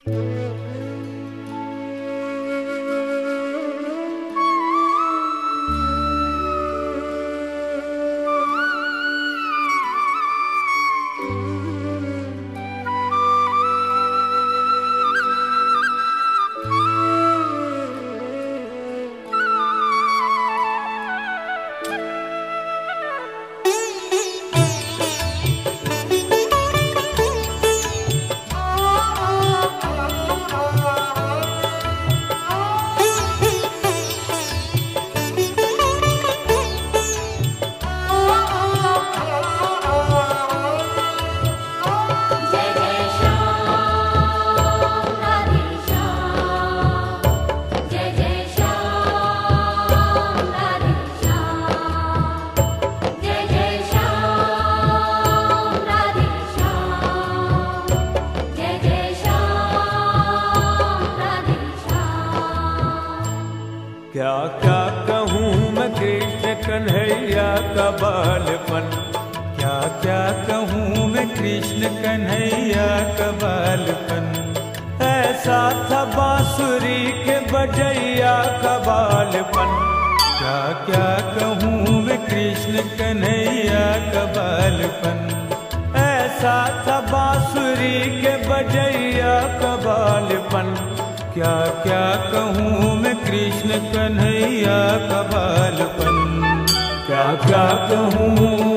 क्या क्या कहूँ मैं कृष्ण कन्हैया का बालपन, क्या क्या कहूँ मैं कृष्ण कन्हैया का बालपन। ऐसा था बांसुरी के बजैया का बालपन, क्या क्या कहूँ मैं कृष्ण कन्हैया का बालपन। ऐसा था बांसुरी के बजैया का बालपन, क्या क्या कहूँ मैं कृष्ण कन्हैया का बालपन। क्या क्या कहूँ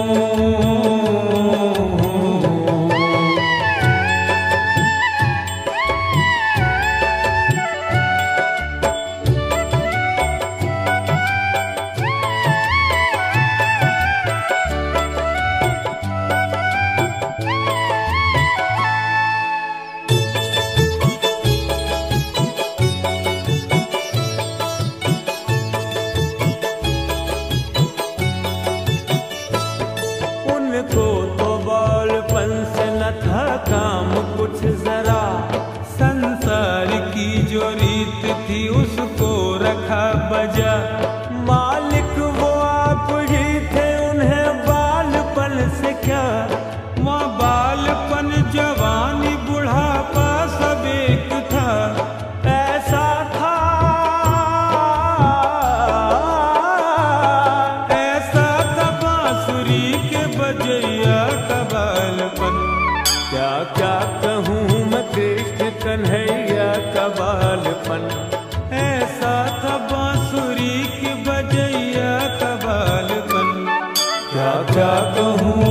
काम कुछ जरा, संसार की जो रीत थी उसको रखा बजा। मालिक वो आप ही थे, उन्हें बालपन से क्या, वहाँ बालपन जवानी बुढ़ापा सब एक था। ऐसा था बांसुरी के बजैया का बालपन। क्या क्या कहूँ मैं कृष्ण कन्हैया का बालपन। ऐसा था बांसुरी की बजैया का बालपन। क्या क्या कहूँ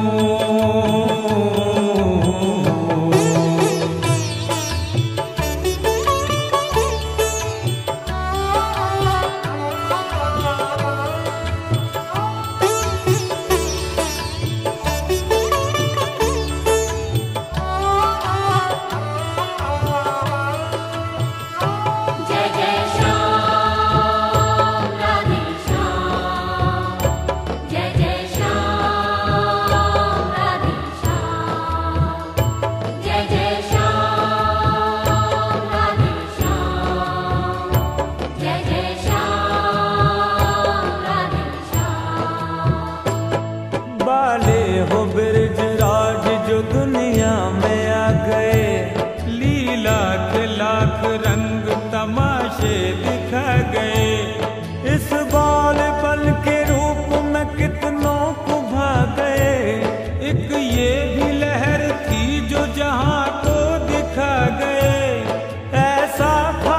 हो ब्रजराज जो दुनिया में आ गए, लीला के लाख रंग तमाशे दिखा गए। इस बालपन के रूप में कितनों को भा गए, एक ये भी लहर थी जो जहां को दिखा गए। ऐसा था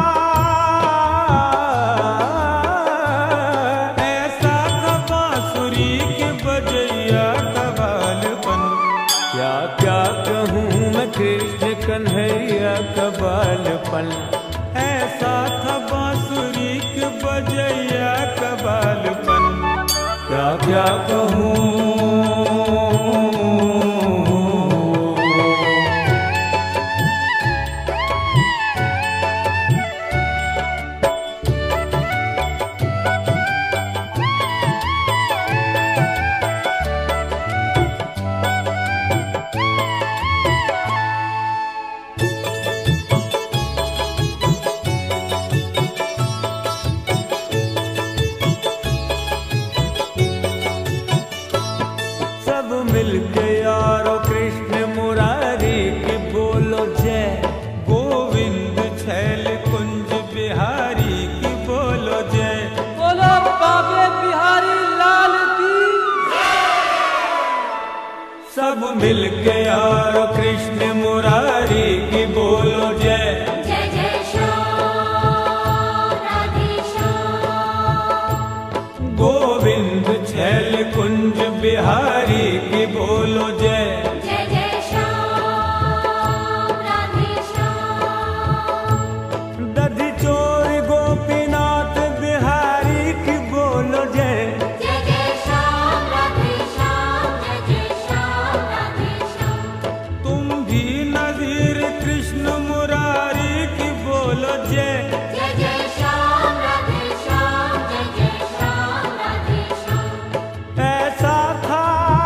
बांसुरी के बजैया का बालपन। क्या क्या कहूँ मैं कृष्ण कन्हैया का बालपन। ऐसा था बांसुरी के बजैया का बालपन। क्या क्या कहूँ मिलके और कृष्ण मुरारी की बोलो जय। जय जय श्याम राधे श्याम। गोविंद छैल कुंज बिहारी की बोलो जय। जय जय श्याम राधे श्याम। दधि चोर गोपीनाथ बिहारी की बोलो जय। जय जय श्याम राधे श्याम। जय जय श्याम राधे श्याम। तुम भी नजीर कृष्ण मुरारी की बोलो जय। जय जय श्याम राधे श्याम। जय जय श्याम राधे श्याम। ऐसा था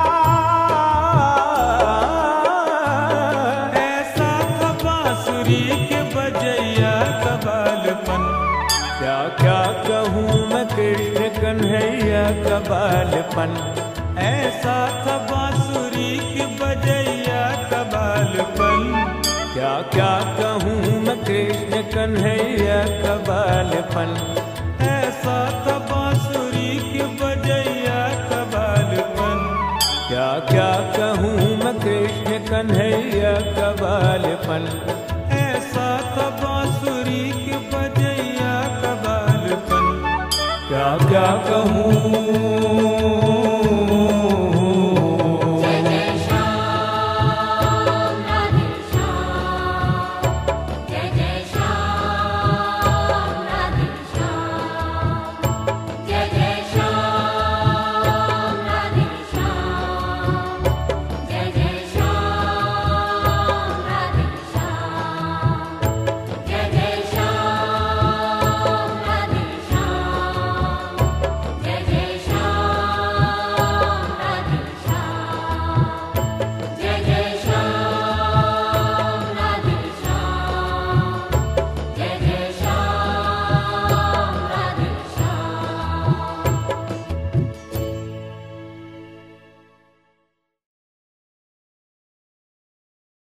बांसुरी के बजैया का बालपन। क्या क्या कहूँ मैं कृष्ण कन्हैया का बालपन। ऐसा था बांसुरी के बजैया का बालपन। क्या क्या कहूँ मैं कृष्ण कन्हैया का बालपन। ऐसा था बांसुरी के बजैया का बालपन। क्या क्या कहूँ मैं कृष्ण कन्हैया का बालपन। ऐसा था बांसुरी के बजैया का बालपन। क्या क्या कहूँ